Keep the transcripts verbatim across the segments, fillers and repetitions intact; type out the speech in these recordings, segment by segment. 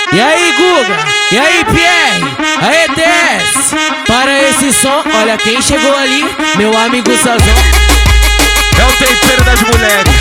E aí, Guga? E aí, Pierre? Aê, T S? Para esse som, olha quem chegou ali, meu amigo Sazon. É o tempero das mulheres.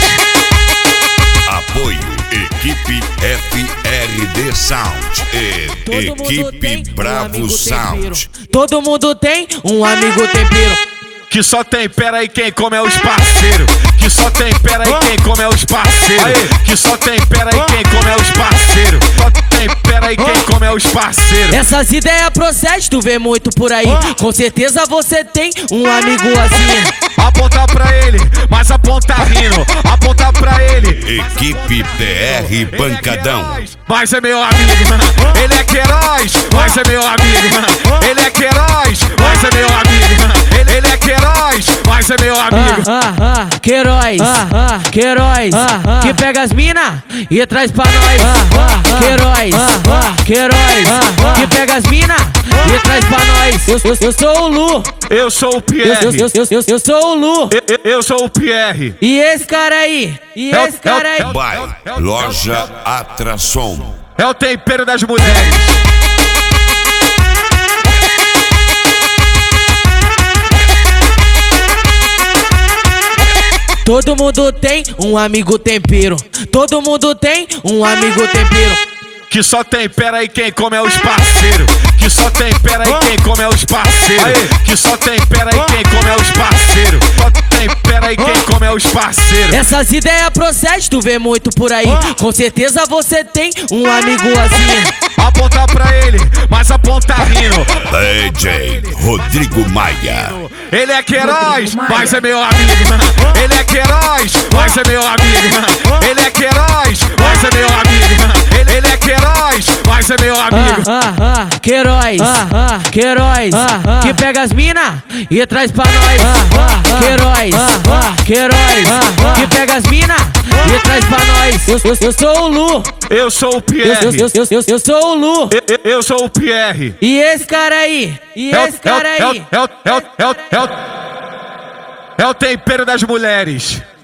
Apoio Equipe F R D Sound e Todo Equipe Bravo um Sound. Todo mundo tem um amigo tempero. Que só tempera aí quem come é os parceiros. Que só tempera aí quem come é os parceiros. Que só tempera aí quem come é os parceiros. Só tempera aí quem come é os parceiros. Essas ideias procede, tu vê muito por aí. Com certeza você tem um amigo assim. Apontar pra ele, mas aponta rindo. Apontar pra ele. Equipe T R Pancadão. Mas é meu amigo. Ele é Queiroz, mas é meu amigo. Ele é Queiroz, mas é meu amigo. Ele, ele é Queiroz, mas é meu amigo. Ah, ah, ah, Queiroz, ah, ah, Queiroz, ah, ah, que pega as mina e traz pra nós. Ah, ah, Queiroz, ah, ah, Queiroz, ah, ah, que pega as mina e traz pra nós. Eu, eu, eu sou o Lu, Eu sou o Pierre. eu, eu, eu, eu, eu sou o Lu. Eu, eu- eu sou o Pierre. E esse cara aí, e É o- esse cara aí. By Loja Atração. É o tempero das mulheres. Todo mundo tem um amigo tempero. Todo mundo tem um amigo tempero. Que só tempera aí quem come é os parceiros. Que só tempera aí quem come é os parceiros. Que só tempera aí quem come é os parceiros. Só tempera aí quem come é os parceiros. Essas ideias procede, tu vê muito por aí. Com certeza você tem um amigo assim. Apontar pra ele, mas aponta rindo. D J Rodrigo Maia. Ele é Queiroz, mas é meu amigo. Ele é Queiroz, mas é meu amigo. Ele é Queiroz, mas é meu amigo. Ele, ele é Queiroz, mas é meu amigo. Ah, ah, ah, Queiroz, ah, ah, Queiroz, ah, ah, que pega as mina e traz pra nós. Ah, ah, Queiroz, ah, ah, Queiroz, ah, ah, que pega as mina e traz pra nós. Eu, eu, eu sou o Lu, Eu sou o eu, Pierre. eu, eu, eu, eu, eu sou o Lu. Eu, eu- eu sou o Pierre. E esse cara aí, e É o- esse cara é o- aí. é o- é o- é o- é o- é o tempero das mulheres.